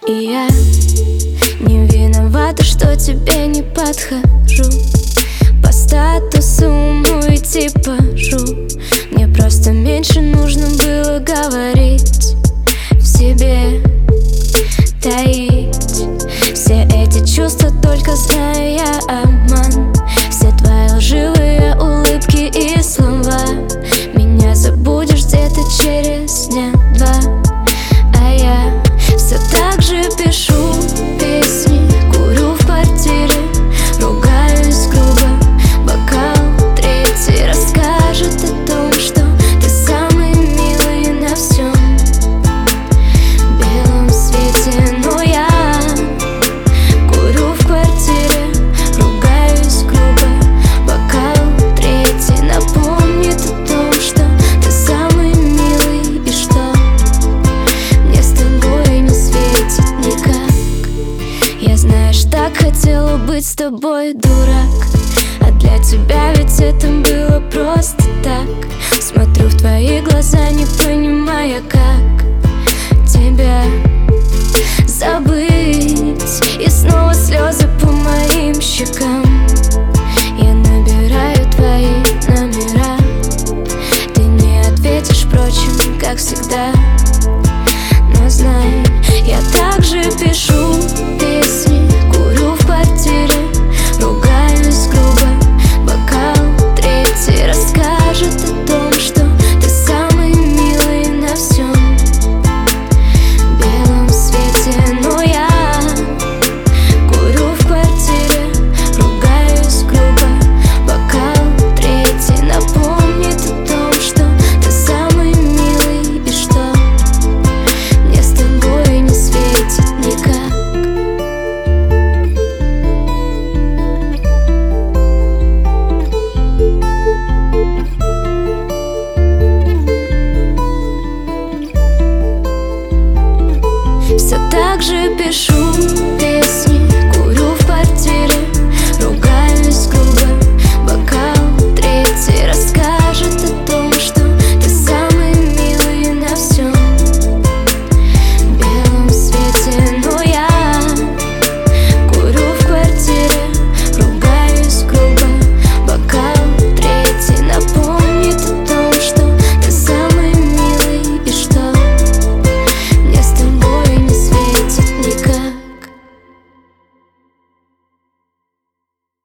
И я не виновата, что тебе не подхожу. По статусу уму и типажу. Мне просто меньше нужно было говорить, в себе таить все эти чувства, только знаю я обман. Все твои лживые улыбки и слова. Меня забудешь где-то через дня два. А я все так же пишу песни, курю в квартире, ругаюсь грубо. Бокал третий расскажет о том, что ты самый милый на всем белом свете. Но я курю в квартире, ругаюсь грубо. Бокал третий напомнит о том, что ты самый милый и что мне с тобой не светит никак. Я, знаешь, так хотела быть с тобой, дурак. А для тебя ведь это было просто так. Смотрю в твои глаза, не понимая, как тебя забыть. И снова слезы по моим щекам. Я набираю твои номера. Ты не ответишь, впрочем, как всегда. Но знай, я также пишу песни, курю в квартире, ругаюсь грубо. Бокал третий расскажет о том, что ты самый милый на всем белом свете. Но я курю в квартире, ругаюсь грубо. Бокал третий напомнит о том, что ты самый милый и что мне с тобой не светит никак. Все так же пишу